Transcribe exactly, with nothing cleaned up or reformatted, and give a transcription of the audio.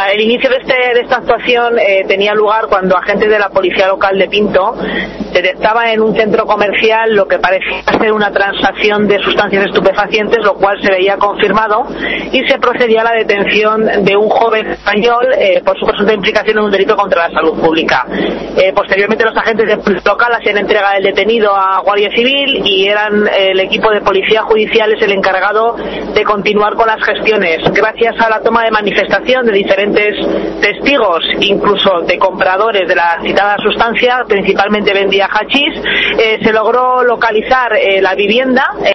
El inicio de, este, de esta actuación eh, tenía lugar cuando agentes de la policía local de Pinto detectaban en un centro comercial lo que parecía ser una transacción de sustancias estupefacientes, lo cual se veía confirmado, y se procedía a la detención de un joven español eh, por su presunta implicación en un delito contra la salud pública. Eh, posteriormente los agentes de policía local hacían entrega del detenido a Guardia Civil y eran eh, el equipo de policía judicial es el encargado de continuar con las gestiones. Gracias a la toma de manifestación de diferentes testigos, incluso de compradores de la citada sustancia, principalmente vendía hachís, eh, se logró localizar eh, la vivienda.